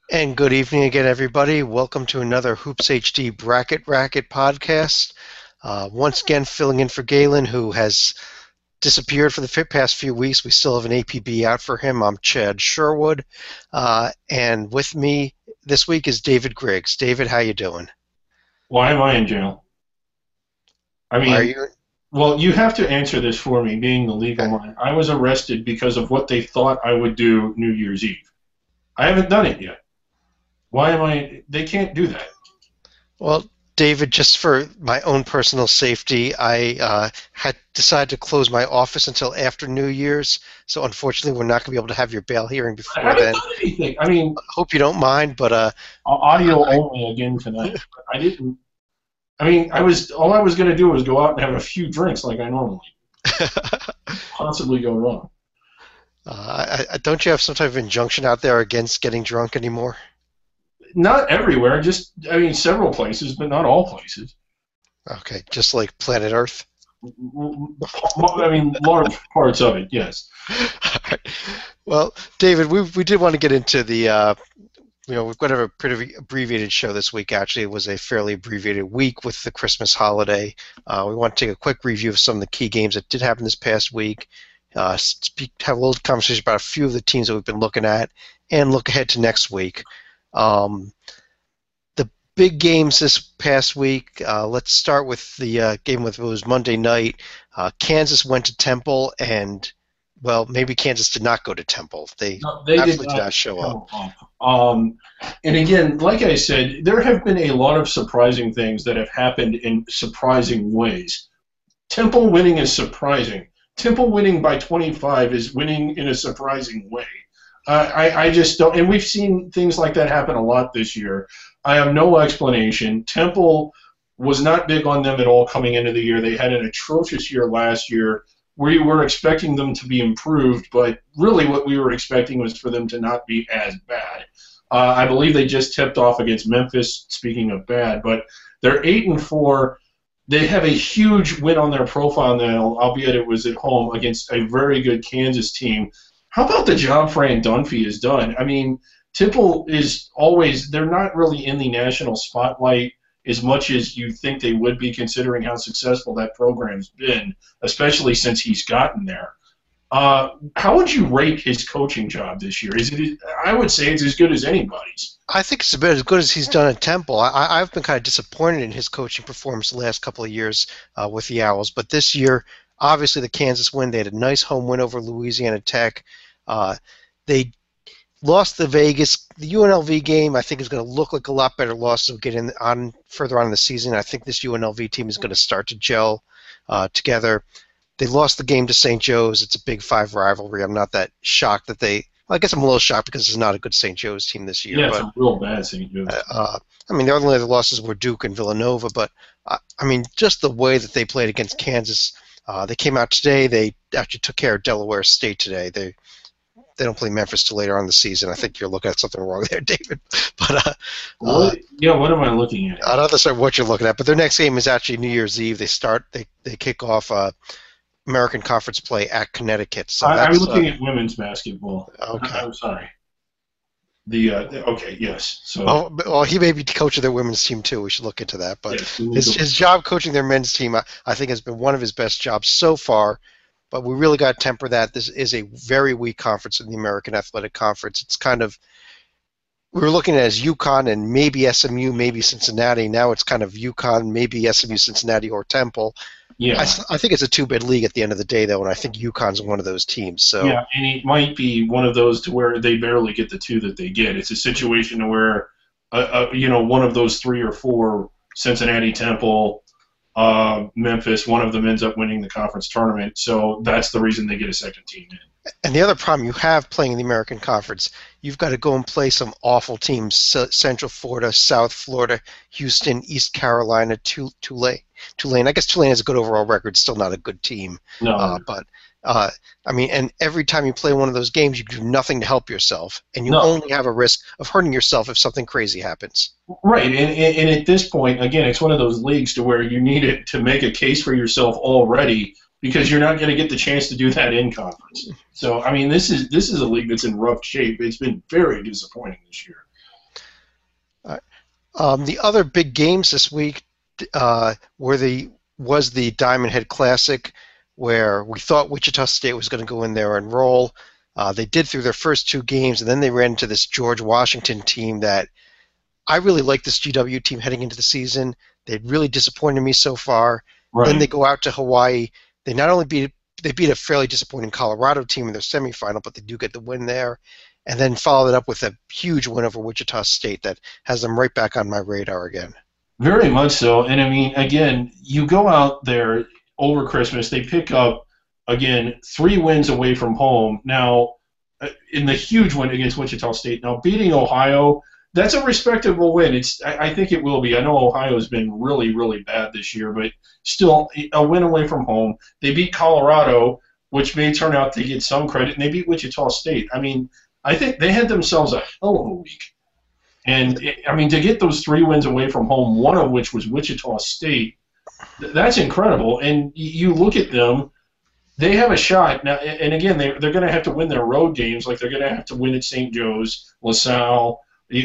And good evening again, everybody. Welcome to another Hoops HD Bracket Racket podcast. Once again, filling in for Galen, who has disappeared for the past few weeks. We still have an APB out for him. I'm Chad Sherwood, and with me this week is David Griggs. David, how you doing? Why am I in jail? I Why are mean, you? well, you have to answer this for me, being the legal Okay. mind. I was arrested because of what they thought I would do New Year's Eve. I haven't done it yet. Why am I? They can't do that. Well, David, just for my own personal safety, I had decided to close my office until after New Year's. So unfortunately, we're not going to be able to have your bail hearing I before haven't then. done anything. I mean, Hope you don't mind, but audio only again tonight. I didn't. I mean, all I was going to do was go out and have a few drinks like I normally possibly go wrong. don't you have some type of injunction out there against getting drunk anymore? Not everywhere, just I mean, several places, but not all places. Okay, just like planet Earth. I mean, large parts of it, yes. Well, David, we did want to get into the we've got a pretty abbreviated show this week. Actually, it was a fairly abbreviated week with the Christmas holiday. We want to take a quick review of some of the key games that did happen this past week. Have a little conversation about a few of the teams that we've been looking at, and look ahead to next week. The big games this past week. Let's start with the game with it was Monday night. Kansas went to Temple, and well, maybe Kansas did not go to Temple. They No, they did absolutely did not not show up. come up. And again, like I said, there have been a lot of surprising things that have happened in surprising ways. Temple winning is surprising. Temple winning by 25 is winning in a surprising way. I just don't, and we've seen things like that happen a lot this year. I have no explanation. Temple was not big on them at all coming into the year. They had an atrocious year last year. We were expecting them to be improved, but really what we were expecting was for them to not be as bad. I believe they just tipped off against Memphis, speaking of bad, but they're 8-4. They have a huge win on their profile now, albeit it was at home against a very good Kansas team. How about the job Fran Dunphy has done? I mean, Temple is always, they're not really in the national spotlight as much as you think they would be, considering how successful that program's been, especially since he's gotten there. How would you rate his coaching job this year? Is it? I would say it's as good as anybody's. I think it's about as good as he's done at Temple. I've been kind of disappointed in his coaching performance the last couple of years with the Owls, but this year, obviously, the Kansas win. They had a nice home win over Louisiana Tech. They lost the Vegas. The UNLV game, I think, is going to look like a lot better loss as we get on further on in the season. I think this UNLV team is going to start to gel together. They lost the game to St. Joe's. It's a Big Five rivalry. I'm not that shocked that they. Well, I guess I'm a little shocked because it's not a good St. Joe's team this year. Yeah, it's But a real bad St. Joe's. I mean, the only other losses were Duke and Villanova. But I mean, just the way that they played against Kansas. They came out today. They actually took care of Delaware State today. They don't play Memphis till later on in the season. I think you're looking at something wrong there, David. But Yeah, what am I looking at? I don't understand what you're looking at. But their next game is actually New Year's Eve. They kick off American Conference play at Connecticut. So I'm that's looking at women's basketball. okay. I'm sorry. Okay, yes. So Well, he may be coaching their women's team too. We should look into that. But yes, we need his job coaching their men's team, I think, has been one of his best jobs so far. But we really got to temper that. This is a very weak conference in the American Athletic Conference. It's kind of we were looking at it as UConn and maybe SMU, maybe Cincinnati. Now it's kind of UConn, maybe SMU, Cincinnati, or Temple. yeah, I think it's a two-bid league at the end of the day, though, and I think UConn's one of those teams. So yeah, and it might be one of those to where they barely get the two that they get. It's a situation where, one of those three or four, Cincinnati, Temple, Memphis, one of them ends up winning the conference tournament. So that's the reason they get a second team in. and the other problem you have playing in the American Conference, you've got to go and play some awful teams: Central Florida, South Florida, Houston, East Carolina, Tulane. Tulane. I guess Tulane has a good overall record. Still not a good team, No, but I mean, and every time you play one of those games, you do nothing to help yourself, and you no, only have a risk of hurting yourself if something crazy happens. right. And at this point, again, it's one of those leagues to where you need it to make a case for yourself already because you're not going to get the chance to do that in conference. So, I mean, this is a league that's in rough shape. It's been very disappointing this year. The other big games this week were was the Diamond Head Classic, where we thought Wichita State was going to go in there and roll. They did through their first two games, and then they ran into this George Washington team that I really like. This GW team heading into the season. They really disappointed me so far. Right. Then they go out to Hawaii. They not only beat a fairly disappointing Colorado team in their semifinal, but they do get the win there, and then followed it up with a huge win over Wichita State that has them right back on my radar again. Very much so. And I mean, again, you go out there over Christmas, they pick up, again, 3 wins away from home. Now, in the huge win against Wichita State, now beating Ohio, that's a respectable win. I think it will be. I know Ohio's been really, really bad this year, but still a win away from home. They beat Colorado, which may turn out to get some credit, and they beat Wichita State. I mean, I think they had themselves a hell of a week. And, I mean, to get those 3 wins away from home, one of which was Wichita State, that's incredible. And you look at them, they have a shot. Now, and again, they're going to have to win their road games. Like, they're going to have to win at St. Joe's, LaSalle,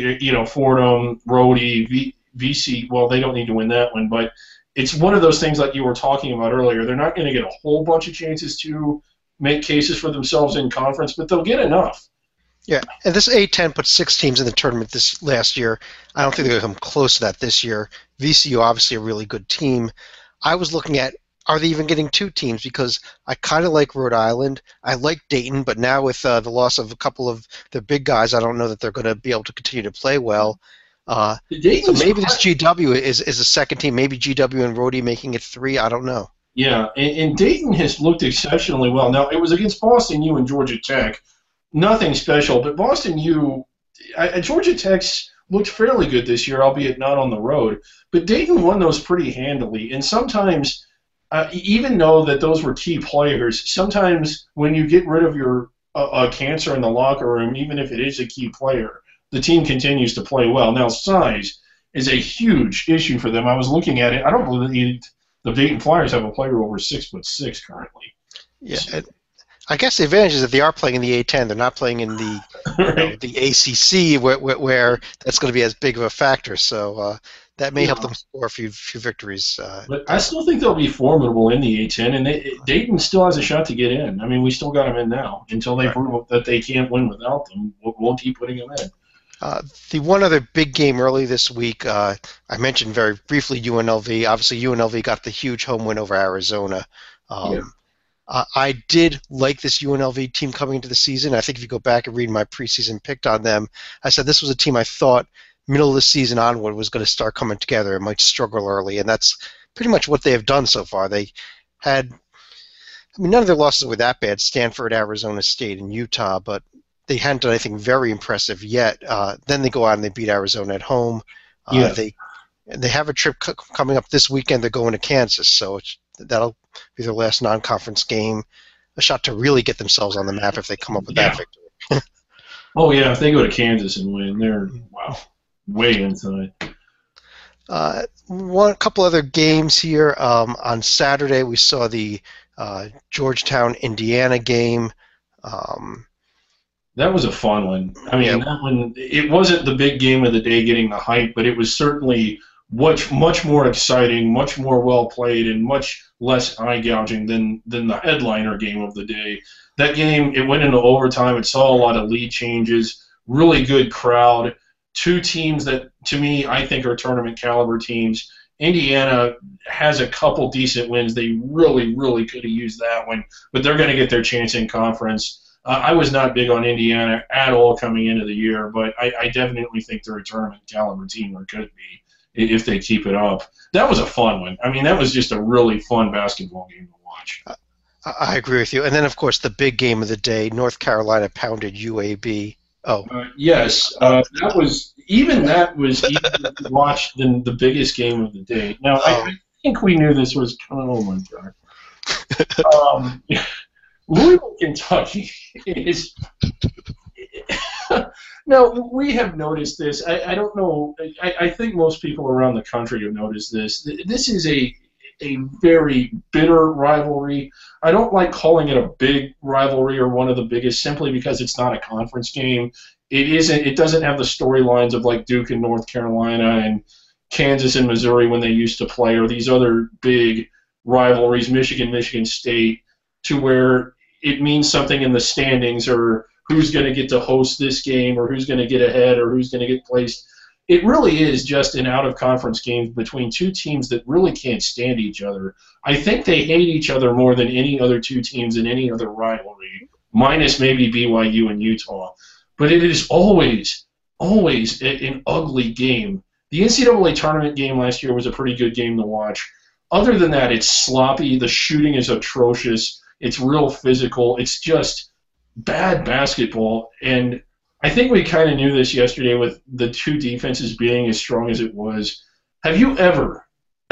Fordham, Rhodey, VC. Well, they don't need to win that one. But it's one of those things like you were talking about earlier. They're not going to get a whole bunch of chances to make cases for themselves in conference, but they'll get enough. Yeah, and this A10 put 6 teams in the tournament this last year. I don't think they're going to come close to that this year. VCU, obviously a really good team. I was looking at, are they even getting 2 teams? Because I kind of like Rhode Island. I like Dayton, but now with the loss of a couple of the big guys, I don't know that they're going to be able to continue to play well. So maybe this GW is a second team. Maybe GW and Rhodey making it 3. I don't know. Yeah, and Dayton has looked exceptionally well. Now, it was against Boston U and Georgia Tech. Nothing special, but Boston U, Georgia Tech's looked fairly good this year, albeit not on the road. But Dayton won those pretty handily, and sometimes, even though that those were key players, sometimes when you get rid of your cancer in the locker room, even if it is a key player, the team continues to play well. Now, size is a huge issue for them. I was looking at it. I don't believe the Dayton Flyers have a player over 6'6" currently. Yeah. I guess the advantage is that they are playing in the A10. They're not playing in the Right. the ACC where that's going to be as big of a factor. So that may help them score a few victories. But I still think they'll be formidable in the A10, and Dayton still has a shot to get in. I mean, we still got them in now. Until they prove that they can't win without them, we'll keep putting them in. The one other big game early this week, I mentioned very briefly UNLV. Obviously, UNLV got the huge home win over Arizona. I did like this UNLV team coming into the season. I think if you go back and read my preseason pick on them, I said this was a team I thought middle of the season onward was going to start coming together. It might struggle early, and that's pretty much what they have done so far. They had, none of their losses were that bad, Stanford, Arizona State, and Utah, but they hadn't done anything very impressive yet. Then they go out and they beat Arizona at home. They have a trip coming up this weekend. They're going to Kansas, so that'll be their last non-conference game. A shot to really get themselves on the map if they come up with that victory. Oh, yeah, if they go to Kansas and win, they're, way inside. One couple other games here. On Saturday, we saw the Georgetown, Indiana game. That was a fun one. I mean, that one, it wasn't the big game of the day getting the hype, but it was certainly much more exciting, much more well played, and much less eye gouging than the headliner game of the day. That game, it went into overtime. It saw a lot of lead changes. Really good crowd. 2 teams that, to me, I think are tournament caliber teams. Indiana has a couple decent wins. They really, really could have used that one, but they're going to get their chance in conference. I was not big on Indiana at all coming into the year, but I definitely think they're a tournament caliber team, or could be, if they keep it up. That was a fun one. I mean, that was just a really fun basketball game to watch. I agree with you. And then, of course, the big game of the day, North Carolina pounded UAB. Yes, that was easier to watch than the biggest game of the day. Now, I think we knew this was coming. Oh my God. Louisville, Kentucky is. Now, we have noticed this. I don't know. I think most people around the country have noticed this. This is a very bitter rivalry. I don't like calling it a big rivalry or one of the biggest simply because it's not a conference game. It doesn't have the storylines of like Duke and North Carolina and Kansas and Missouri when they used to play, or these other big rivalries, Michigan State, to where it means something in the standings, or who's going to get to host this game, or who's going to get ahead, or who's going to get placed. It really is just an out-of-conference game between two teams that really can't stand each other. I think they hate each other more than any other two teams in any other rivalry, minus maybe BYU and Utah. But it is always an ugly game. The NCAA tournament game last year was a pretty good game to watch. Other than that, it's sloppy. The shooting is atrocious. It's real physical. It's just bad basketball. And I think we kind of knew this yesterday with the two defenses being as strong as it was. Have you ever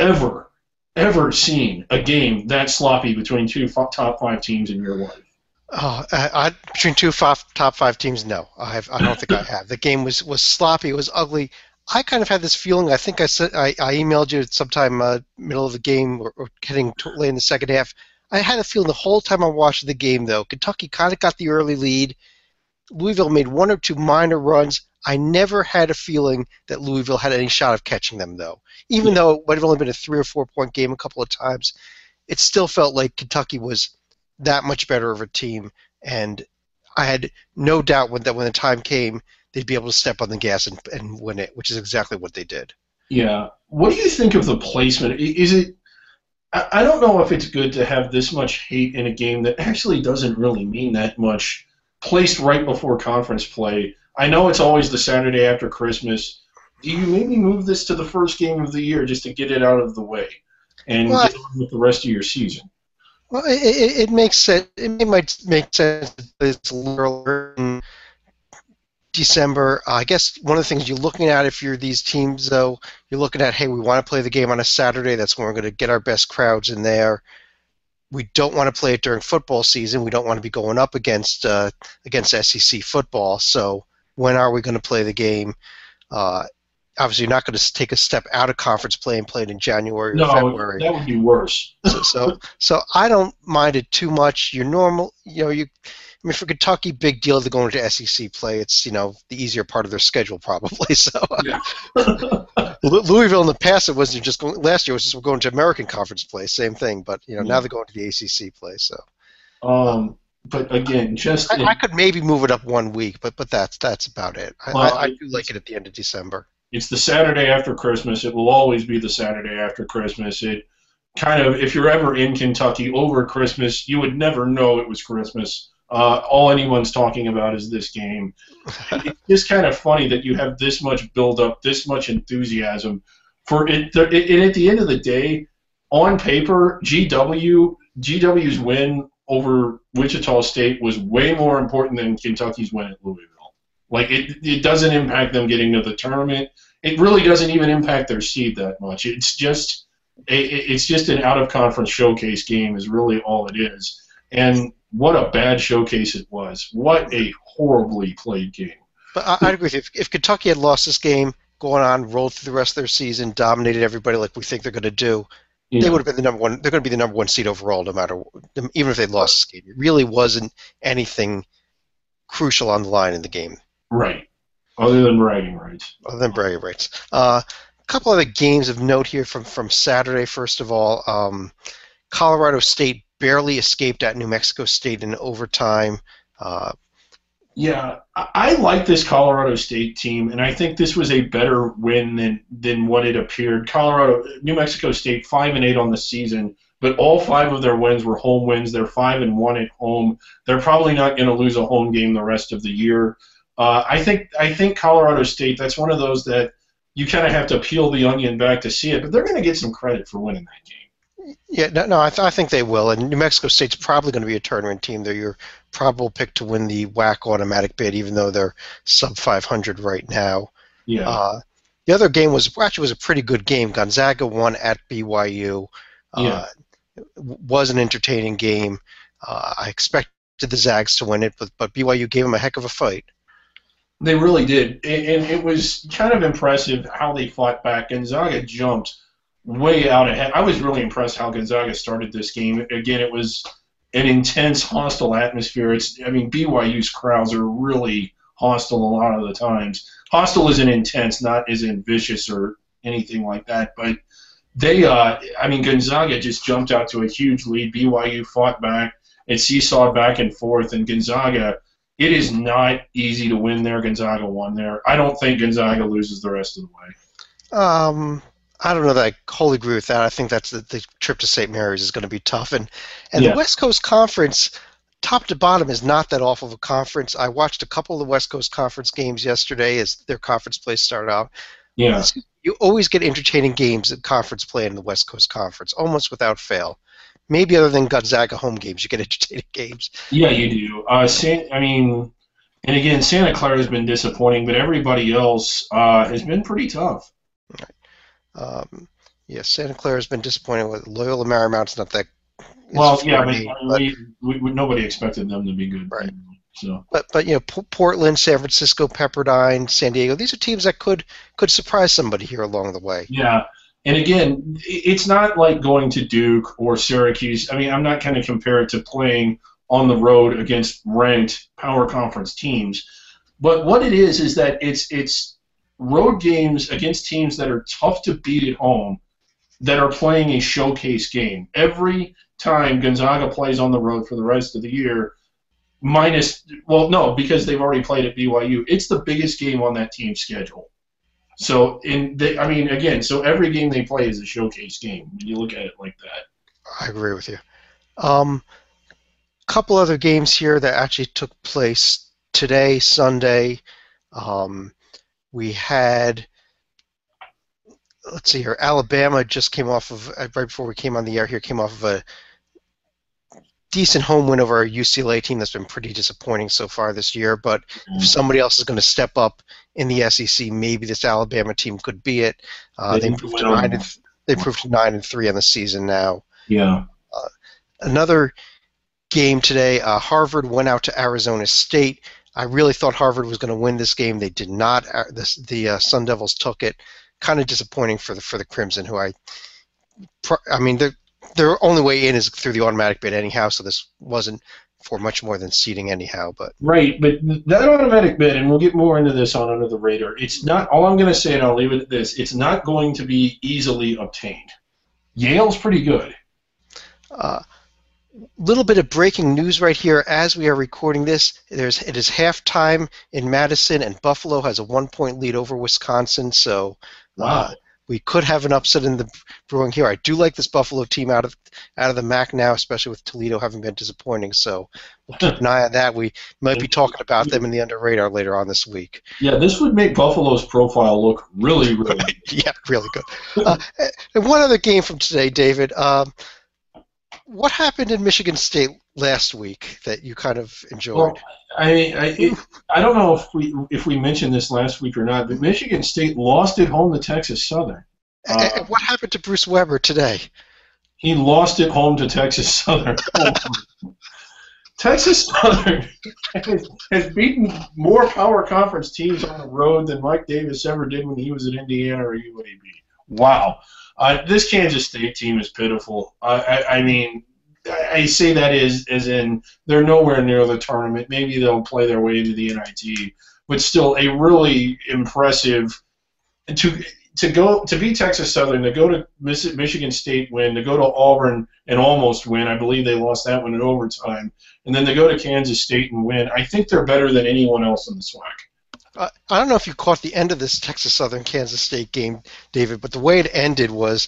seen a game that sloppy between two top five teams in your life? Between two top five teams, no. I don't think I have. The game was sloppy. It was ugly. I kind of had this feeling. I think I emailed you sometime middle of the game or getting late in the second half. I had a feeling the whole time I watched the game, though. Kentucky kind of got the early lead. Louisville made one or two minor runs. I never had a feeling that Louisville had any shot of catching them, though. Even though it might have only been a 3 or 4 point game a couple of times, it still felt like Kentucky was that much better of a team, and I had no doubt that when the time came, they'd be able to step on the gas and win it, which is exactly what they did. Yeah. What do you think of the placement? Is it? I don't know if it's good to have this much hate in a game that actually doesn't really mean that much, placed right before conference play. I know it's always the Saturday after Christmas. Do you maybe move this to the first game of the year just to get it out of the way and get on with the rest of your season? Well, it makes sense. It might make sense. It's earlier in December. I guess one of the things you're looking at if you're these teams, though, you're looking at, hey, we want to play the game on a Saturday. That's when we're going to get our best crowds in there. We don't want to play it during football season. We don't want to be going up against SEC football. So when are we going to play the game? Obviously, you're not going to take a step out of conference play and play it in January or February. No, that would be worse. So I don't mind it too much. You're normal. I mean, for Kentucky, big deal to go into SEC play. It's the easier part of their schedule probably. So yeah. Louisville in the past, it wasn't just going. Last year was just going to American Conference play, same thing. But now they're going to the ACC play. So. But again, I could maybe move it up 1 week, but that's about it. I do like it at the end of December. It's the Saturday after Christmas. It will always be the Saturday after Christmas. It kind of, if you're ever in Kentucky over Christmas, you would never know it was Christmas. All anyone's talking about is this game. It's just kind of funny that you have this much build-up, this much enthusiasm for it. And at the end of the day, on paper, GW's win over Wichita State was way more important than Kentucky's win at Louisville. Like, it doesn't impact them getting to the tournament. It really doesn't even impact their seed that much. It's just an out-of-conference showcase game is really all it is. And what a bad showcase it was. What a horribly played game. But I agree with you. If Kentucky had lost this game, going on, rolled through the rest of their season, dominated everybody like we think they're going to do, they would have been the number one. They're going to be the number one seed overall, no matter, even if they lost this game. It really wasn't anything crucial on the line in the game. Right. Other than bragging rights. A couple other games of note here from Saturday. First of all, Colorado State barely escaped at New Mexico State in overtime. Yeah, I like this Colorado State team, and I think this was a better win than what it appeared. New Mexico State 5-8 on the season, but all 5 of their wins were home wins. They're 5-1 at home. They're probably not going to lose a home game the rest of the year. I think Colorado State, that's one of those that you kind of have to peel the onion back to see it, but they're going to get some credit for winning that game. Yeah, no, I think they will. And New Mexico State's probably going to be a tournament team. They're your probable pick to win the WAC automatic bid, even though they're sub 500 right now. Yeah. The other game was a pretty good game. Gonzaga won at BYU. Was an entertaining game. I expected the Zags to win it, but BYU gave them a heck of a fight. They really did, and it was kind of impressive how they fought back. Gonzaga jumped way out ahead. I was really impressed how Gonzaga started this game. Again, it was an intense, hostile atmosphere. BYU's crowds are really hostile a lot of the times. Hostile isn't intense, not isn't vicious or anything like that, but they, I mean, Gonzaga just jumped out to a huge lead. BYU fought back. It seesawed back and forth, and Gonzaga, it is not easy to win there. Gonzaga won there. I don't think Gonzaga loses the rest of the way. I don't know that I wholly agree with that. I think that's the trip to St. Mary's is going to be tough, and Yeah. the West Coast Conference, top to bottom, is not that awful of a conference. I watched a couple of the West Coast Conference games yesterday as their conference play started out. Yeah. You always get entertaining games in conference play in the West Coast Conference, almost without fail. Maybe other than Gonzaga home games, you get entertaining games. Yeah, you do. I mean, and again, Santa Clara has been disappointing, but everybody else has been pretty tough. Yeah, Santa Clara has been disappointing. With Loyola Marymount's not that. Well, yeah, but nobody expected them to be good. Right. So. But you know, Portland, San Francisco, Pepperdine, San Diego. These are teams that could surprise somebody here along the way. Yeah. And again, it's not like going to Duke or Syracuse. I mean, I'm not going to compare it to playing on the road against ranked power conference teams. But what it is that it's road games against teams that are tough to beat at home that are playing a showcase game. Every time Gonzaga plays on the road for the rest of the year, because they've already played at BYU, it's the biggest game on that team's schedule. So, so every game they play is a showcase game when you look at it like that. I agree with you. Couple other games here that actually took place today, Sunday. We had, let's see here, Alabama just came off of, right before we came on the air here, came off of a decent home win over a UCLA team that's been pretty disappointing so far this year. But if somebody else is going to step up in the SEC, maybe this Alabama team could be it. They improved to 9-3 on the season now. Yeah. Another game today, Harvard went out to Arizona State. I really thought Harvard was going to win this game. They did not. The Sun Devils took it. Kind of disappointing for the Crimson, who their only way in is through the automatic bid anyhow, so this wasn't for much more than seeding anyhow. But right, but that automatic bid, and we'll get more into this on Under the Radar, it's not, all I'm going to say, and I'll leave it at this, it's not going to be easily obtained. Yale's pretty good. Little bit of breaking news right here as we are recording this. It is halftime in Madison, and Buffalo has a 1-point lead over Wisconsin, so wow. We could have an upset in the brewing here. I do like this Buffalo team out of the MAC now, especially with Toledo having been disappointing. So we'll keep an eye on that. We might be talking about them in the Under Radar later on this week. Yeah, this would make Buffalo's profile look really, really good. Yeah, really good. And one other game from today, David. What happened in Michigan State last week that you kind of enjoyed? Well, I don't know if we mentioned this last week or not, but Michigan State lost at home to Texas Southern. And what happened to Bruce Weber today? He lost at home to Texas Southern. Texas Southern has beaten more power conference teams on the road than Mike Davis ever did when he was at Indiana or UAB. Wow. This Kansas State team is pitiful. I say that as in they're nowhere near the tournament. Maybe they'll play their way into the NIT, but still a really impressive to beat Texas Southern, to go to Michigan State win, to go to Auburn and almost win. I believe they lost that one in overtime, and then to go to Kansas State and win. I think they're better than anyone else in the SWAC. I don't know if you caught the end of this Texas Southern Kansas State game, David, but the way it ended was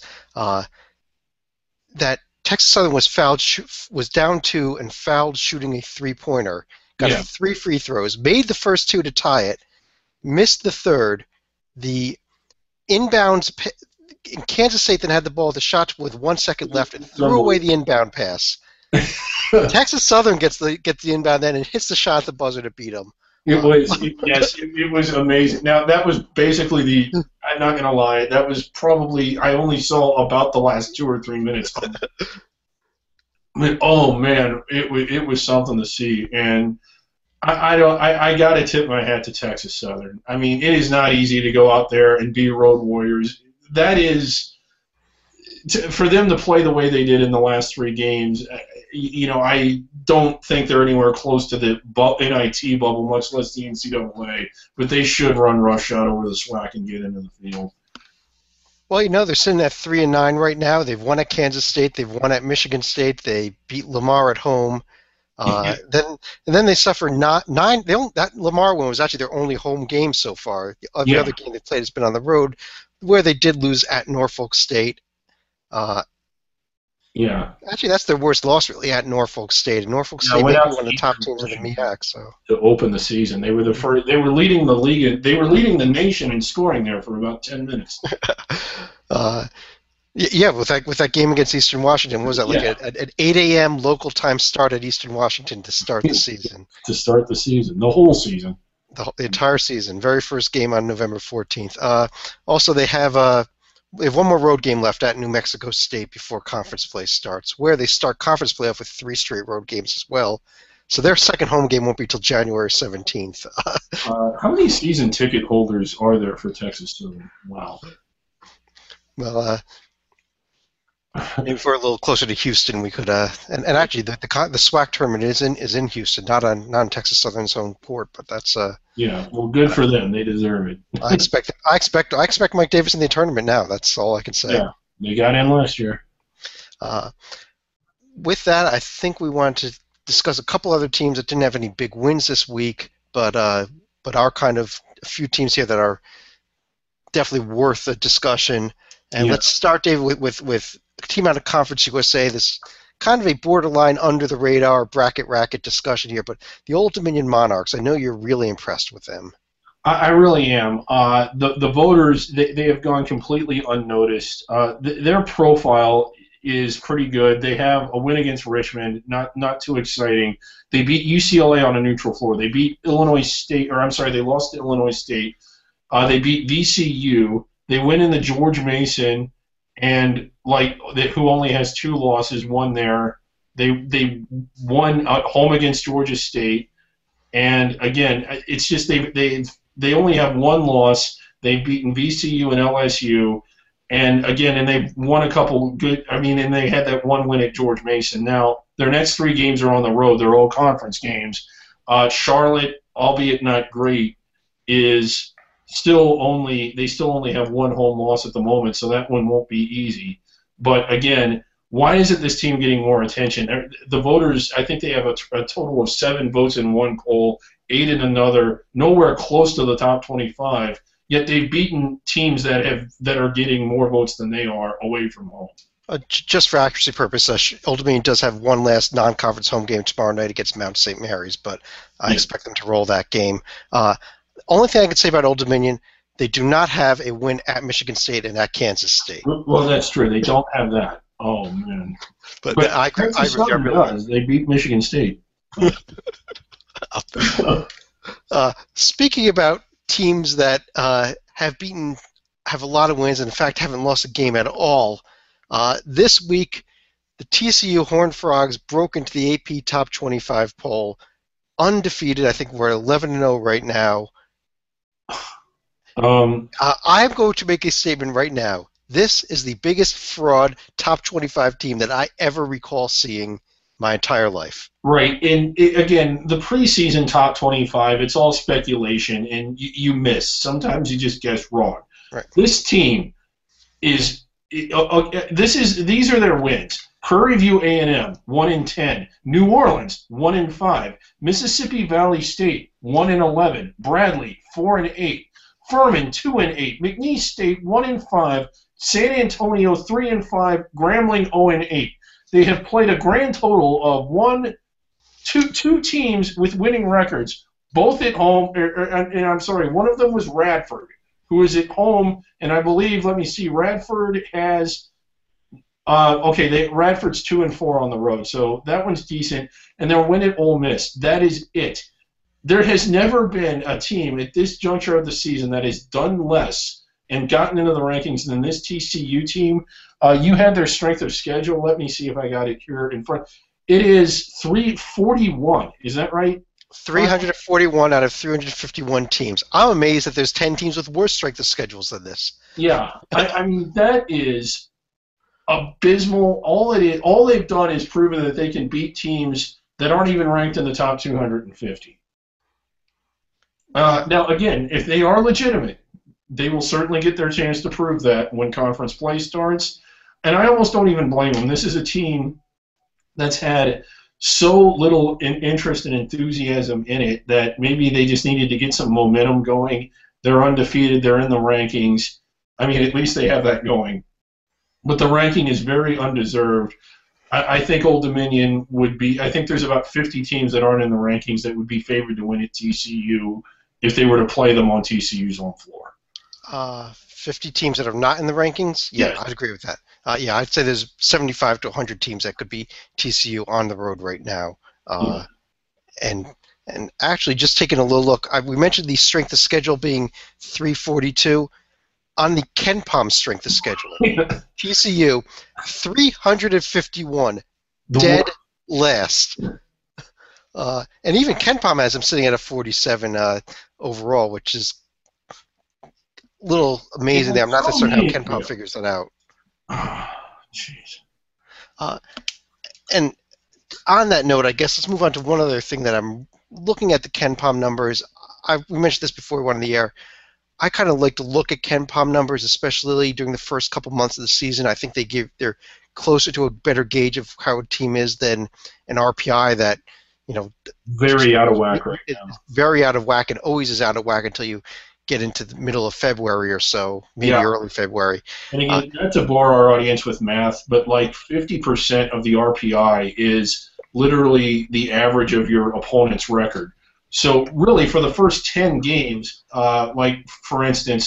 that Texas Southern was down 2 and fouled shooting a 3-pointer. Got 3 free throws, made the first 2 to tie it, missed the third. The inbounds in Kansas State then had the ball, the shot with 1 second left, and threw away the inbound pass. Texas Southern gets the inbound then and hits the shot at the buzzer to beat them. It was amazing. Now, that was basically I'm not going to lie, that was probably, I only saw about the last 2 or 3 minutes. But, oh, man, it was something to see. And I got to tip my hat to Texas Southern. I mean, it is not easy to go out there and be road warriors. That is, for them to play the way they did in the last 3 games, I don't think they're anywhere close to the NIT bubble, much less the NCAA. But they should run roughshod over the SWAC and get into the field. Well, they're sitting at 3-9 right now. They've won at Kansas State. They've won at Michigan State. They beat Lamar at home. Then they suffer nine. That Lamar one was actually their only home game so far. Every other game they played has been on the road, where they did lose at Norfolk State. Actually, that's their worst loss, really, at Norfolk State. And Norfolk State may be one of the top teams in the MEAC. So to open the season, they were the first. They were leading the league. They were leading the nation in scoring there for about 10 minutes. With that game against Eastern Washington, what was that an 8 a.m. local time start at Eastern Washington to start the season? The whole season. The entire season. Very first game on November 14th. Also, they have one more road game left at New Mexico State before conference play starts, where they start conference play off with 3 straight road games as well. So their second home game won't be till January 17th. How many season ticket holders are there for Texas Southern? Wow. Well, maybe if we're a little closer to Houston, we could. And actually, the SWAC tournament is in Houston, not on Texas Southern's home port. But that's well, good for them. They deserve it. I expect Mike Davis in the tournament now. That's all I can say. Yeah, they got in last year. With that, I think we want to discuss a couple other teams that didn't have any big wins this week, but are kind of a few teams here that are definitely worth a discussion. And let's start, David, with a team out of Conference USA. This kind of a borderline under the radar bracket racket discussion here, but the Old Dominion Monarchs. I know you're really impressed with them. I really am. The voters, they have gone completely unnoticed. Their profile is pretty good. They have a win against Richmond, not too exciting. They beat UCLA on a neutral floor. They beat Illinois State, they lost to Illinois State. They beat VCU. They win in the George Mason, and who only has 2 losses, won there. They won at home against Georgia State, and again, it's just they only have 1 loss. They've beaten VCU and LSU, and they've won a couple good. And they had that 1 win at George Mason. Now their next 3 games are on the road. They're all conference games. Charlotte, albeit not great, is still only have 1 home loss at the moment, so that one won't be easy. But again, why isn't this team getting more attention? The voters, I think they have a total of 7 votes in one poll, 8 in another, nowhere close to the top 25. Yet they've beaten teams that are getting more votes than they are away from home. Just for accuracy purposes, Old Dominion does have one last non-conference home game tomorrow night against Mount St. Mary's, but I expect them to roll that game. Only thing I can say about Old Dominion, they do not have a win at Michigan State and at Kansas State. Well, that's true. They don't have that. Oh, man. But They beat Michigan State. Speaking about teams that have a lot of wins and, in fact, haven't lost a game at all, this week the TCU Horned Frogs broke into the AP Top 25 poll, undefeated. I think we're 11-0 right now. I'm going to make a statement right now. This is the biggest fraud top 25 team that I ever recall seeing my entire life. Right, and again, the preseason top 25, it's all speculation, and you miss. Sometimes you just guess wrong. Right. This team these are their wins. Prairie View A&M, 1-10. New Orleans, 1-5. Mississippi Valley State, 1-11. Bradley, 4-8. Furman, 2-8. McNeese State, 1-5. San Antonio, 3-5. Grambling, 0-8. They have played a grand total of two teams with winning records, both at home. And I'm sorry, one of them was Radford, who is at home, and I believe, Radford has. Radford's 2-4 on the road, so that one's decent, and they'll win at Ole Miss. That is it. There has never been a team at this juncture of the season that has done less and gotten into the rankings than this TCU team. You had their strength of schedule. Let me see if I got it here in front. It is 341. Is that right? 341 out of 351 teams. I'm amazed that there's 10 teams with worse strength of schedules than this. Yeah, I mean, that is abysmal. All they've done is proven that they can beat teams that aren't even ranked in the top 250. Now, again, if they are legitimate, they will certainly get their chance to prove that when conference play starts. And I almost don't even blame them. This is a team that's had so little interest and enthusiasm in it that maybe they just needed to get some momentum going. They're undefeated. They're in the rankings. I mean, at least they have that going. But the ranking is very undeserved. I think Old Dominion would be – I think there's about 50 teams that aren't in the rankings that would be favored to win at TCU if they were to play them on TCU's home floor. 50 teams that are not in the rankings? Yeah, yes. I'd agree with that. Yeah, I'd say there's 75 to 100 teams that could be TCU on the road right now. And actually, just taking a little look, we mentioned the strength of schedule being 342. On the KenPom strength of schedule, TCU 351, dead last. And even KenPom has them sitting at a 47 overall, which is a little amazing. I'm not certain how KenPom figures that out. Oh, jeez. And on that note, I guess let's move on to one other thing that I'm looking at the KenPom numbers. We mentioned this before we went on the air. I kind of like to look at KenPom numbers, especially during the first couple months of the season. I think they're closer to a better gauge of how a team is than an RPI that, very out of whack right now. Very out of whack, and always is out of whack until you get into the middle of February or so, maybe early February. And again, not to bore our audience with math, but like 50% of the RPI is literally the average of your opponent's record. So really, for the first 10 games, like for instance,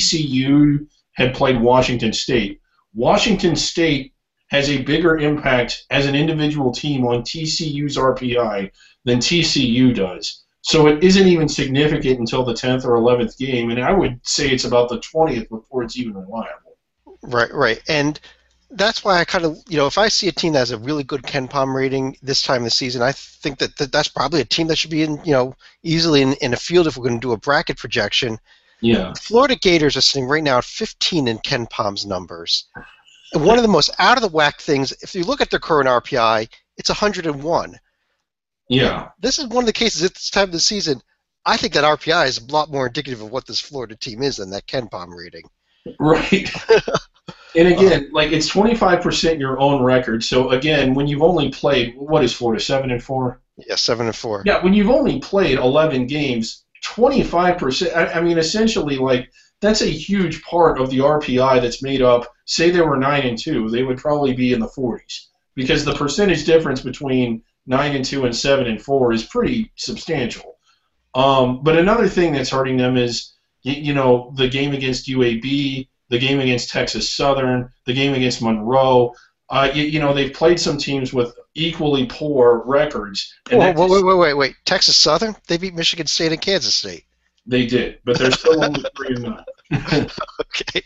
TCU had played Washington State. Washington State has a bigger impact as an individual team on TCU's RPI than TCU does. So it isn't even significant until the 10th or 11th game, and I would say it's about the 20th before it's even reliable. Right. And that's why I kind of, if I see a team that has a really good KenPom rating this time of the season, I think that's probably a team that should be in, easily in a field if we're going to do a bracket projection. Yeah. Florida Gators are sitting right now at 15 in KenPom's numbers. And one of the most out of the whack things, if you look at their current RPI, it's 101. Yeah. This is one of the cases at this time of the season. I think that RPI is a lot more indicative of what this Florida team is than that KenPom rating. Right. And again, it's 25% your own record. So again, when you've only played, what is Florida, 7-4? Yeah, 7-4. Yeah, when you've only played 11 games, 25%. I mean, essentially, that's a huge part of the RPI that's made up. Say they were 9-2, they would probably be in the 40s because the percentage difference between 9-2 and 7-4 is pretty substantial. But another thing that's hurting them is, the game against UAB. The game against Texas Southern, the game against Monroe. They've played some teams with equally poor records. And wait. Texas Southern? They beat Michigan State and Kansas State. They did, but they're still only 3-9. Okay.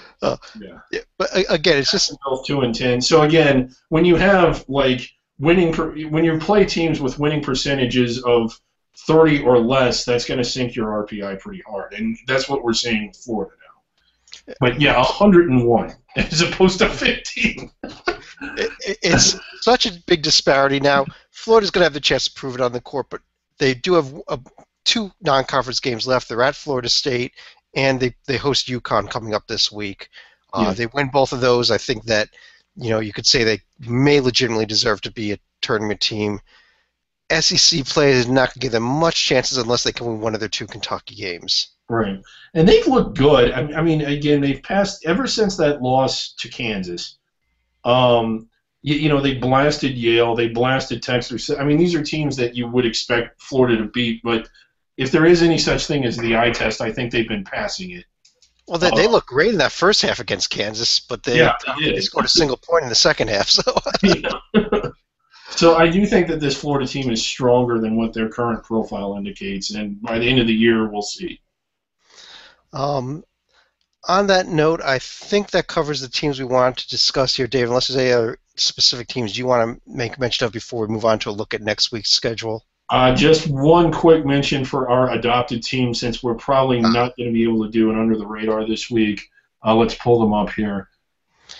Yeah. But again, it's just 2-10. So again, when you have when you play teams with winning percentages of 30 or less, that's going to sink your RPI pretty hard, and that's what we're seeing with Florida now. But yeah, 101 as opposed to 15. It's such a big disparity now. Florida's going to have the chance to prove it on the court, but they do have two non-conference games left. They're at Florida State, and they host UConn coming up this week. They win both of those. I think that you could say they may legitimately deserve to be a tournament team. SEC play is not going to give them much chances unless they can win one of their two Kentucky games. Right. And they've looked good. I mean, again, they've passed ever since that loss to Kansas. They blasted Yale. They blasted Texas. I mean, these are teams that you would expect Florida to beat. But if there is any such thing as the eye test, I think they've been passing it. Well, they looked great in that first half against Kansas, but they scored a single point in the second half. So. So I do think that this Florida team is stronger than what their current profile indicates, and by the end of the year, we'll see. On that note, I think that covers the teams we wanted to discuss here, Dave, unless there's any other specific teams you want to make mention of before we move on to a look at next week's schedule. Just one quick mention for our adopted team, since we're probably not going to be able to do it under the radar this week. Let's pull them up here.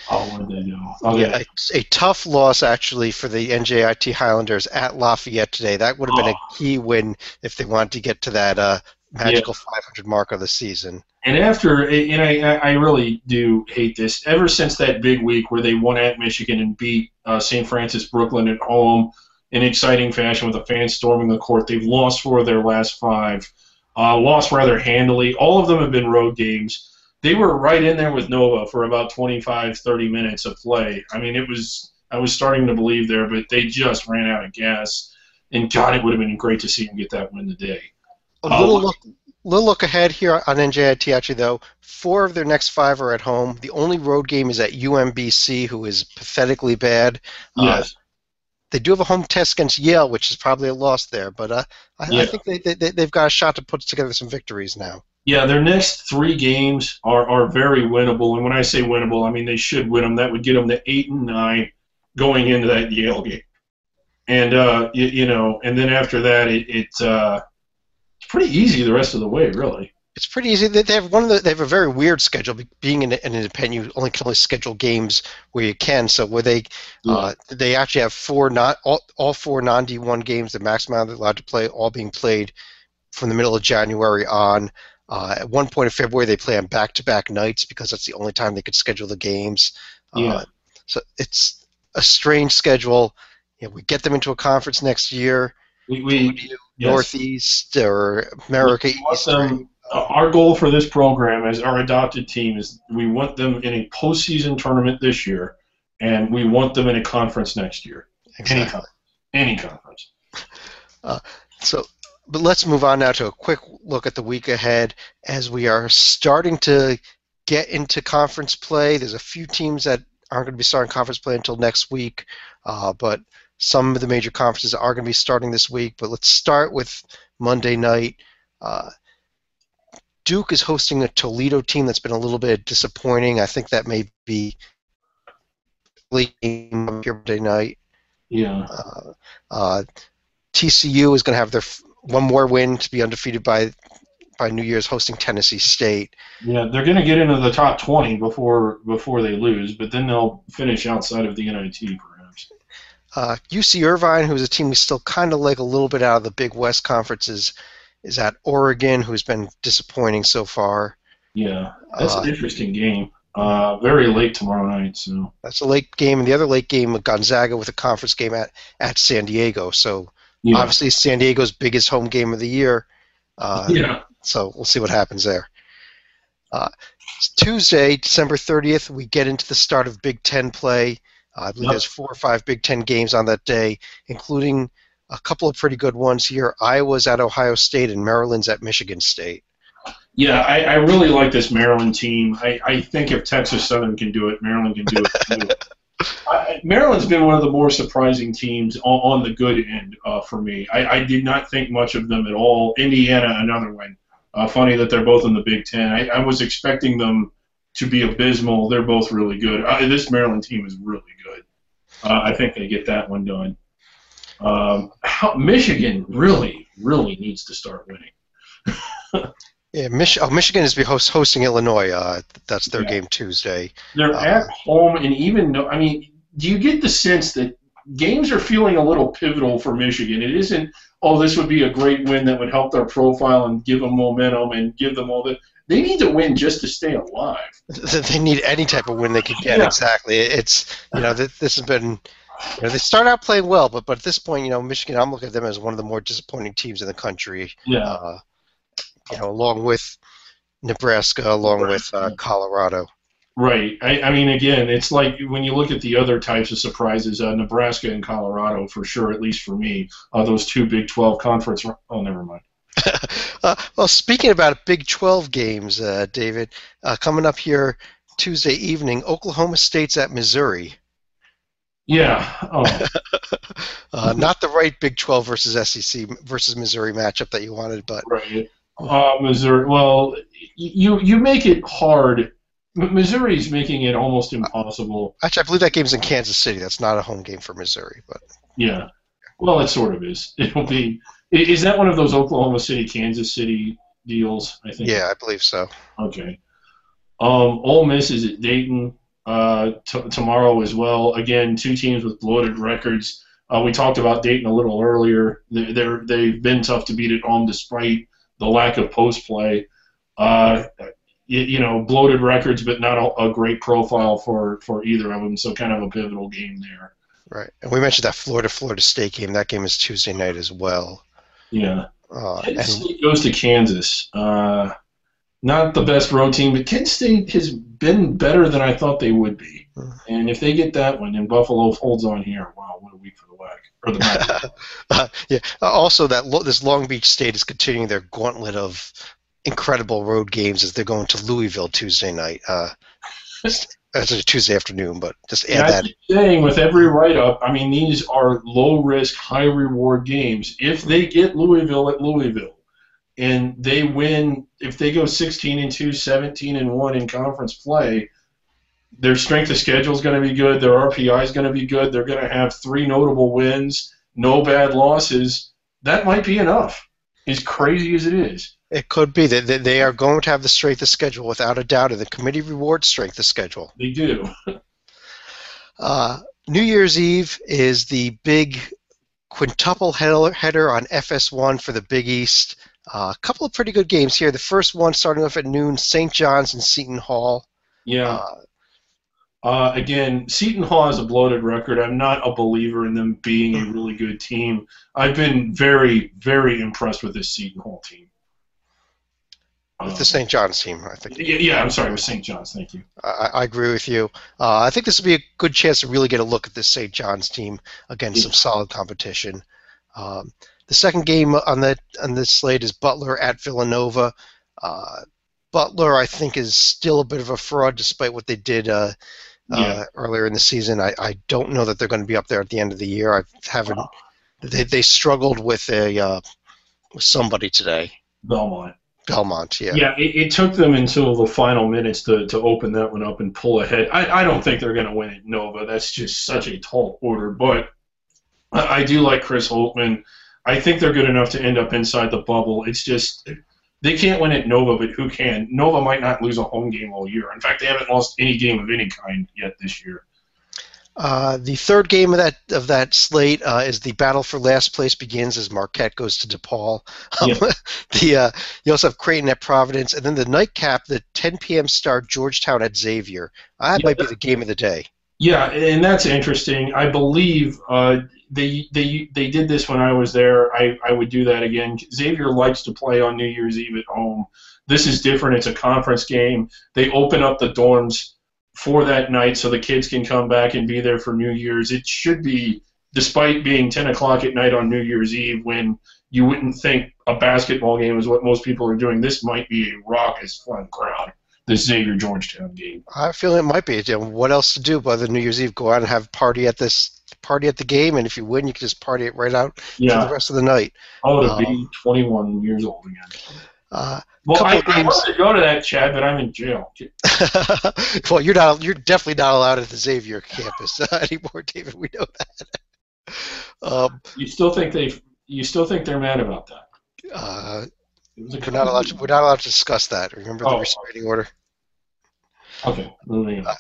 Oh, what did they do? Okay. Yeah, a tough loss actually for the NJIT Highlanders at Lafayette today. That would have been Oh, a key win if they wanted to get to that yeah. magical 500 mark of the season. And I really do hate this. Ever since that big week where they won at Michigan and beat St. Francis Brooklyn at home in exciting fashion with the fans storming the court, they've lost 4 of their last 5, lost rather handily. All of them have been road games. They were right in there with Nova for about 25, 30 minutes of play. I mean, I was starting to believe there, but they just ran out of gas. And, God, it would have been great to see them get that win today. A little look ahead here on NJIT actually though. 4 of their next 5 are at home. The only road game is at UMBC, who is pathetically bad. Yes. They do have a home test against Yale, which is probably a loss there, but I think they've got a shot to put together some victories now. Yeah, their next 3 games are very winnable, and when I say winnable, I mean they should win them. That would get them to 8-9 going into that Yale game, and and then after that, it's pretty easy the rest of the way, really. It's pretty easy. They have they have a very weird schedule. Being an independent, you can only schedule games where you can. So where they actually have 4 all 4 non D1 games, the maximum amount they're allowed to play, all being played from the middle of January on. At one point in February, they play on back-to-back nights because that's the only time they could schedule the games. So it's a strange schedule. We get them into a conference next year. Yes. Northeast or America East. Our goal for this program as our adopted team is we want them in a postseason tournament this year, and we want them in a conference next year. Exactly. Any conference. But let's move on now to a quick look at the week ahead as we are starting to get into conference play. There's a few teams that aren't going to be starting conference play until next week, but some of the major conferences are going to be starting this week. But let's start with Monday night. Duke is hosting a Toledo team that's been a little bit disappointing. I think that may be late game here Monday night. Yeah. TCU is going to have their one more win to be undefeated by New Year's, hosting Tennessee State. Yeah, they're going to get into the top 20 before they lose, but then they'll finish outside of the NIT perhaps. UC Irvine, who's a team we still kind of like a little bit out of the Big West conferences, is at Oregon, who's been disappointing so far. Yeah, that's an interesting game. Very late tomorrow night. So that's a late game, and the other late game with Gonzaga with a conference game at San Diego. So obviously San Diego's biggest home game of the year. So we'll see what happens there. Tuesday, December 30th, we get into the start of Big Ten play. I believe there's 4 or 5 Big Ten games on that day, including a couple of pretty good ones here. Iowa's at Ohio State and Maryland's at Michigan State. Yeah, I really like this Maryland team. I think if Texas Southern can do it, Maryland can do it too. Maryland's been one of the more surprising teams on the good end for me. I did not think much of them at all. Indiana, another one. Funny that they're both in the Big Ten. I was expecting them to be abysmal. They're both really good. This Maryland team is really good. I think they get that one done. Michigan really, really needs to start winning. Yeah, Michigan is hosting Illinois. That's their game Tuesday. They're at home, and even though, I mean, do you get the sense that games are feeling a little pivotal for Michigan? It isn't, this would be a great win that would help their profile and give them momentum and give them all that. They need to win just to stay alive. They need any type of win they can get. Exactly. It's this has been. They start out playing well, but at this point, Michigan, I'm looking at them as one of the more disappointing teams in the country. Yeah. Along with Nebraska, along with Colorado. Right. I mean, again, it's like when you look at the other types of surprises, Nebraska and Colorado, for sure, at least for me, those 2 Big 12 conference. Oh, never mind. Well, speaking about Big 12 games, David, coming up here Tuesday evening, Oklahoma State's at Missouri. Yeah. Not the right Big 12 versus SEC versus Missouri matchup that you wanted, but right. Missouri. Well, you make it hard. Missouri's making it almost impossible. Actually, I believe that game's in Kansas City. That's not a home game for Missouri, but yeah. Well, it sort of is. It'll be. Is that one of those Oklahoma City, Kansas City deals? I think. Yeah, I believe so. Okay. Ole Miss is at Dayton. tomorrow as well. Again, two teams with bloated records. We talked about Dayton a little earlier. They've been tough to beat at home despite the lack of post play. Bloated records, but not a great profile for either of them. So kind of a pivotal game there. Right, and we mentioned that Florida State game. That game is Tuesday night as well. Yeah. Kent State goes to Kansas. Not the best road team, but Kent State has been better than I thought they would be. And if they get that one, and Buffalo holds on here, wow, what a week for the WAC or the MAC. Yeah. Also, this Long Beach State is continuing their gauntlet of incredible road games as they're going to Louisville Tuesday night. That's a Tuesday afternoon, but just add that. I keep saying with every write-up, I mean, these are low-risk, high-reward games. If they get Louisville at Louisville, and they win, if they go 16-2, 17-1 in conference play, their strength of schedule is going to be good. Their RPI is going to be good. They're going to have 3 notable wins, no bad losses. That might be enough, as crazy as it is. It could be that they are going to have the strength of schedule without a doubt, and the committee rewards strength of schedule. They do. New Year's Eve is the big quintuple header on FS1 for the Big East. A couple of pretty good games here. The first one starting off at noon, St. John's and Seton Hall. Yeah. Again, Seton Hall has a bloated record. I'm not a believer in them being a really good team. I've been very, very impressed with this Seton Hall team. With the St. John's team, I think. Yeah, I'm sorry, with St. John's. Thank you. I agree with you. I think this will be a good chance to really get a look at this St. John's team against some solid competition. The second game on this slate is Butler at Villanova. Butler, I think, is still a bit of a fraud despite what they did earlier in the season. I don't know that they're going to be up there at the end of the year. They struggled with somebody today. Belmont, yeah. Yeah, it took them until the final minutes to open that one up and pull ahead. I don't think they're going to win at Nova. That's just such a tall order. But I do like Chris Holtmann. I think they're good enough to end up inside the bubble. It's just they can't win at Nova, but who can? Nova might not lose a home game all year. In fact, they haven't lost any game of any kind yet this year. The third game of that slate is the battle for last place begins as Marquette goes to DePaul. You also have Creighton at Providence, and then the nightcap, the 10 p.m. start, Georgetown at Xavier. That might be the game of the day. Yeah, and that's interesting. I believe they did this when I was there. I would do that again. Xavier likes to play on New Year's Eve at home. This is different. It's a conference game. They open up the dorms for that night so the kids can come back and be there for New Year's. It should be, despite being 10 o'clock at night on New Year's Eve when you wouldn't think a basketball game is what most people are doing, this might be a raucous, fun crowd, this Xavier-Georgetown game. I feel it might be. What else to do by the New Year's Eve? Go out and have a party at the game, and if you win, you can just party it right out for the rest of the night. To be 21 years old again. Well, I want to go to that, Chad, but I'm in jail. Well, you're definitely not allowed at the Xavier campus anymore, David. We know that. You still think they're mad about that? We're not allowed to discuss that. Remember the restraining order. Okay, moving on.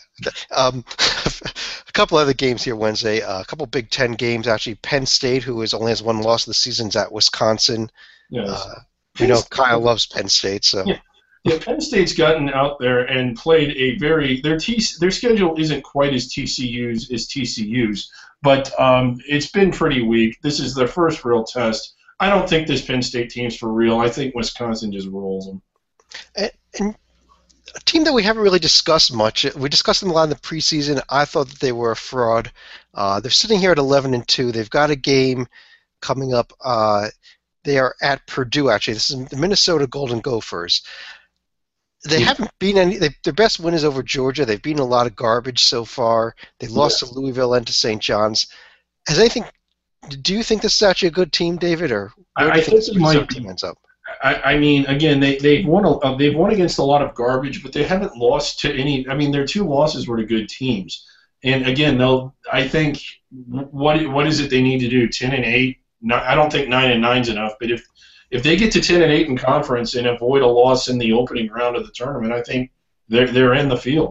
A couple other games here Wednesday. A couple Big Ten games actually. Penn State, who only has one loss of the season, is at Wisconsin. Yes. We know Kyle loves Penn State, so. Yeah, Penn State's gotten out there and played their schedule isn't quite as TCU's, but it's been pretty weak. This is their first real test. I don't think this Penn State team's for real. I think Wisconsin just rolls them. And a team that we haven't really discussed much. We discussed them a lot in the preseason. I thought that they were a fraud. They're sitting here at 11-2. They've got a game coming up. They are at Purdue, actually. This is the Minnesota Golden Gophers. They haven't beaten their best win is over Georgia. They've beaten a lot of garbage so far. They lost to Louisville and to St. John's. Do you think this is actually a good team, David, or where do you think this team ends up? I mean, again, they've won against a lot of garbage, but they haven't lost to any. I mean, their 2 losses were to good teams. And again, I think what is it they need to do? 10-8. I don't think 9-9 is enough, but if they get to 10-8 in conference and avoid a loss in the opening round of the tournament, I think they're in the field.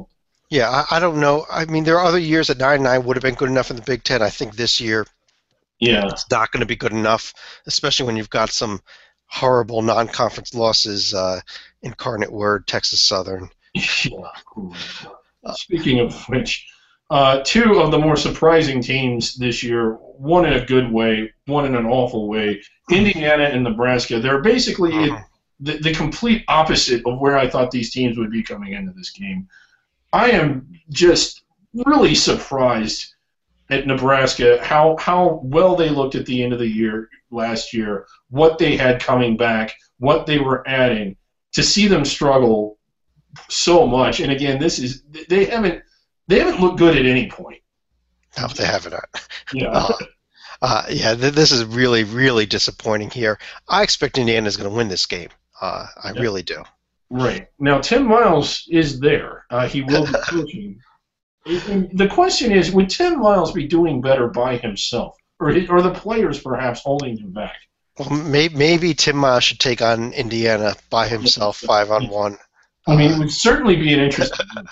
Yeah, I don't know. I mean, there are other years that 9-9 would have been good enough in the Big Ten. I think this year Yeah. it's not going to be good enough, especially when you've got some horrible non-conference losses. Incarnate Word, Texas Southern. Yeah. Uh, Speaking of which, two of the more surprising teams this year, one in a good way, one in an awful way, Indiana and Nebraska. They're basically mhm. the complete opposite of where I thought these teams would be coming into this game. I am just really surprised at Nebraska how well they looked at the end of the year last year, what they had coming back, what they were adding. To see them struggle so much, and again, this is they haven't looked good at any point. No, they haven't. Yeah, Uh, yeah, this is really, really disappointing here. I expect Indiana's going to win this game. I yeah. really do. Right. Now, Tim Miles is there. He will be coaching. And the question is, would Tim Miles be doing better by himself, or the players perhaps holding him back? Well, maybe Tim Miles should take on Indiana by himself, 5-on-1. I mean, it Uh, would certainly be an interesting.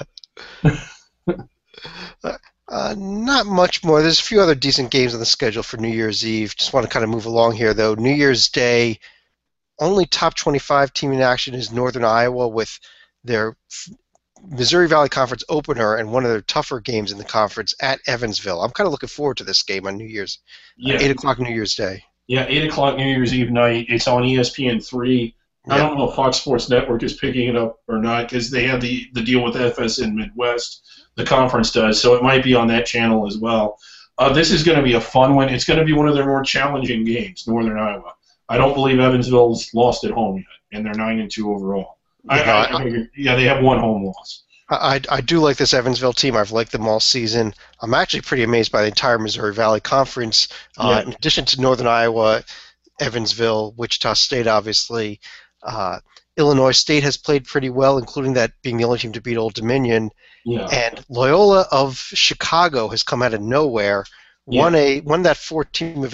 not much more. There's a few other decent games on the schedule for New Year's Eve. Just want to kind of move along here, though. New Year's Day, only top 25 team in action is Northern Iowa with their Missouri Valley Conference opener and one of their tougher games in the conference at Evansville. I'm kind of looking forward to this game on New Year's, Yeah, 8 o'clock New Year's Day. yeah, 8 o'clock New Year's Eve night. It's on ESPN3. I Yep. don't know if Fox Sports Network is picking it up or not because they have the deal with FSN Midwest. The conference does, so it might be on that channel as well. This is going to be a fun one. It's going to be one of their more challenging games, Northern Iowa. I don't believe Evansville's lost at home yet, and they're 9-2 overall. You know, Yeah, they have one home loss. I do like this Evansville team. I've liked them all season. I'm actually pretty amazed by the entire Missouri Valley Conference. Yeah, In addition to Northern Iowa, Evansville, Wichita State, obviously. Uh, Illinois State has played pretty well, including that being the only team to beat Old Dominion. yeah, And Loyola of Chicago has come out of nowhere, yeah, won that 14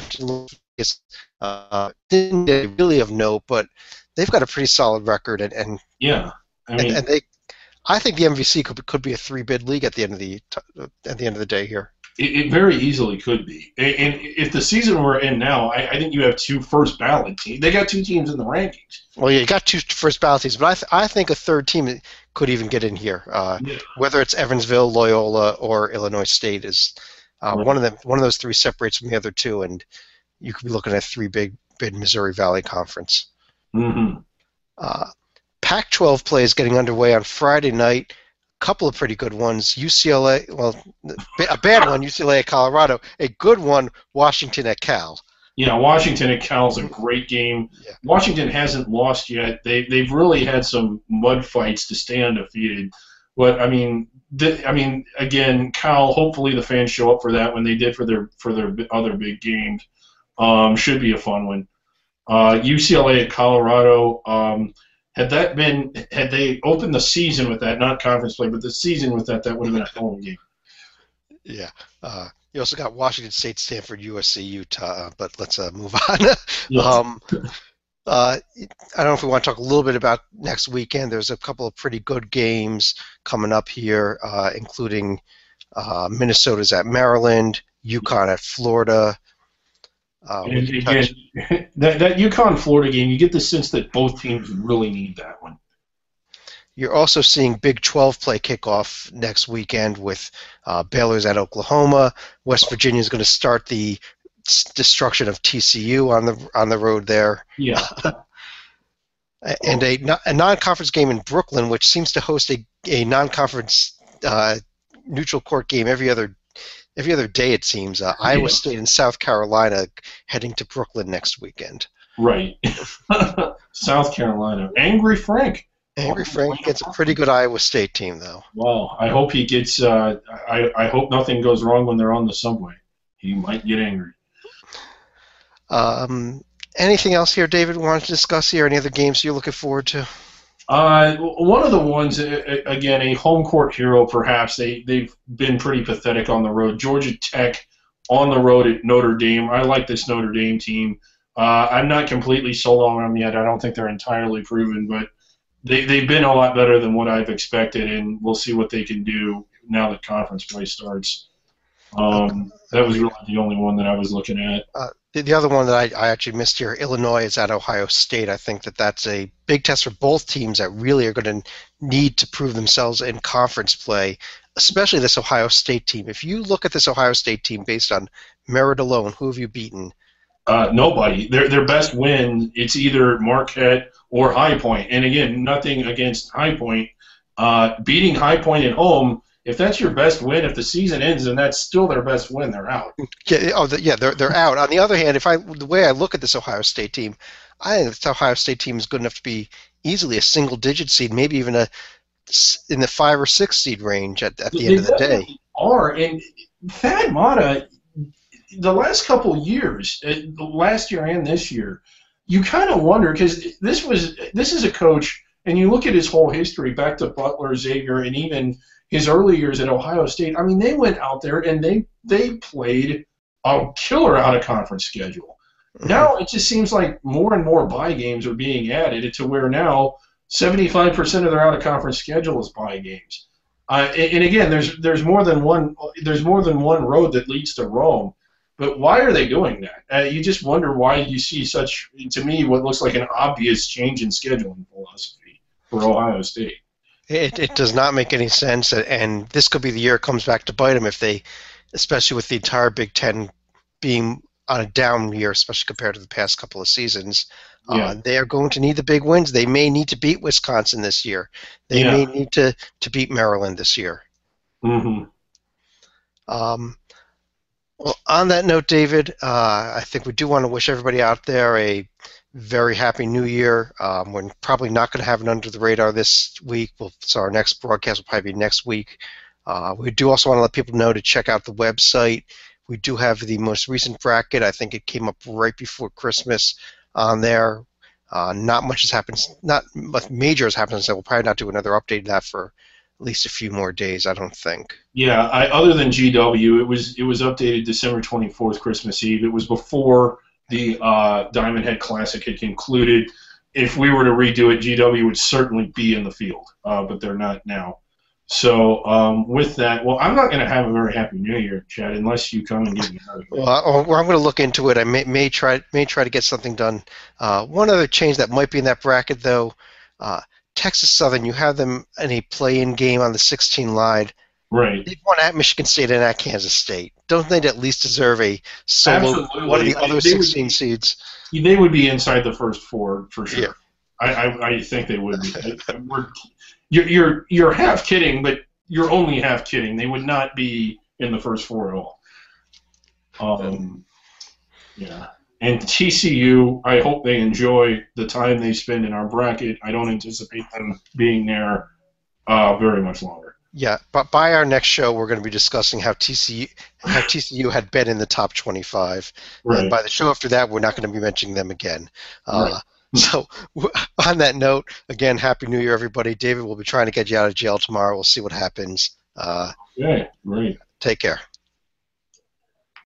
didn't really of note, but they've got a pretty solid record, yeah. I mean, and they I think the MVC could be a three-bid league at the end of the day here. it very easily could be. And if the season we're in now, I think you have two first ballot teams. They got two teams in the rankings. Well, yeah, you got two first ballot teams, but I think a third team could even get in here. Yeah. Whether it's Evansville, Loyola, or Illinois State is one of them. One of those three separates from the other two, and you could be looking at three bid Missouri Valley Conference. Mm-hmm. Uh, Pac-12 play is getting underway on Friday night. A couple of pretty good ones. UCLA, well, a bad one, UCLA at Colorado. A good one, Washington at Cal. Yeah, Washington at Cal's a great game. Yeah. Washington hasn't lost yet. They've really had some mud fights to stay undefeated. But I mean, again, Cal. Hopefully, the fans show up for that when they did for their other big games. Should be a fun one. UCLA at Colorado. Had they opened the season with that, not conference play, but the season with that, that would have been a home game. Yeah. You also got Washington State, Stanford, USC, Utah, but let's move on. Yes. I don't know if we want to talk a little bit about next weekend. There's a couple of pretty good games coming up here, including Minnesota's at Maryland, UConn at Florida. And again, that UConn Florida game, you get the sense that both teams really need that one. You're also seeing Big 12 play kickoff next weekend with Baylor's at Oklahoma. West Virginia is going to start the destruction of TCU on the road there. Yeah. And a non-conference game in Brooklyn, which seems to host a non-conference neutral court game every other day, it seems. Iowa State and South Carolina heading to Brooklyn next weekend. Right. South Carolina. Angry Frank. Angry Frank gets a pretty good Iowa State team, though. Wow. I hope he gets. I hope nothing goes wrong when they're on the subway. He might get angry. Anything else here, David, wanted to discuss here? Any other games you're looking forward to? One of the ones, again, a home court hero, perhaps. They've been pretty pathetic on the road. Georgia Tech on the road at Notre Dame. I like this Notre Dame team. I'm not completely sold on them yet. I don't think they're entirely proven, but they've been a lot better than what I've expected, and we'll see what they can do now that conference play starts. That was really the only one that I was looking at. The other one that I actually missed here, Illinois is at Ohio State. I think that's a big test for both teams that really are going to need to prove themselves in conference play, especially this Ohio State team. If you look at this Ohio State team based on merit alone, who have you beaten? Nobody. Their best win, it's either Marquette or High Point. And again, nothing against High Point. Beating High Point at home, if that's your best win, if the season ends and that's still their best win, they're out. Yeah, they're out. On the other hand, the way I look at this Ohio State team, I think this Ohio State team is good enough to be easily a single-digit seed, maybe even in the 5 or 6 seed range at the end of the day. Are, and Thad Matta, the last couple years, last year and this year, you kind of wonder, because this is a coach, and you look at his whole history back to Butler, Xavier, and even his early years at Ohio State. I mean, they went out there and they played a killer out-of-conference schedule. Now it just seems like more and more bye games are being added to where now 75% of their out-of-conference schedule is bye games. And again, there's more than one road that leads to Rome. But why are they doing that? You just wonder why you see such, to me, what looks like an obvious change in scheduling philosophy for Ohio State. It does not make any sense, and this could be the year it comes back to bite them if they, especially with the entire Big Ten being on a down year, especially compared to the past couple of seasons. Yeah. They are going to need the big wins. They may need to beat Wisconsin this year. They may need to beat Maryland this year. Mm-hmm. Well, on that note, David, I think we do want to wish everybody out there a very happy New Year. We're probably not going to have an Under the Radar this week. So our next broadcast will probably be next week. We do also want to let people know to check out the website. We do have the most recent bracket. I think it came up right before Christmas on there. Not much has happened. Not much major has happened, so we'll probably not do another update of that for at least a few more days, I don't think. Yeah, other than GW, it was updated December 24th, Christmas Eve. It was before the Diamond Head Classic had concluded. If we were to redo it, GW would certainly be in the field, but they're not now. So with that, well, I'm not going to have a very happy New Year, Chad, unless you come and give me another. Well, I'm going to look into it. I may try to get something done. One other change that might be in that bracket, though. Texas Southern, you have them in a play-in game on the 16 line. Right. They've won at Michigan State and at Kansas State. Don't they at least deserve a solo one of the other 16 seeds? They would be inside the first four for sure. Yeah. I think they would be. You're half kidding, but you're only half kidding. They would not be in the first four at all. Yeah. And TCU, I hope they enjoy the time they spend in our bracket. I don't anticipate them being there very much longer. Yeah, but by our next show, we're going to be discussing how TCU had been in the top 25. Right. And by the show after that, we're not going to be mentioning them again. Right. So on that note, again, Happy New Year, everybody. David will be trying to get you out of jail tomorrow. We'll see what happens. Okay, great. Take care.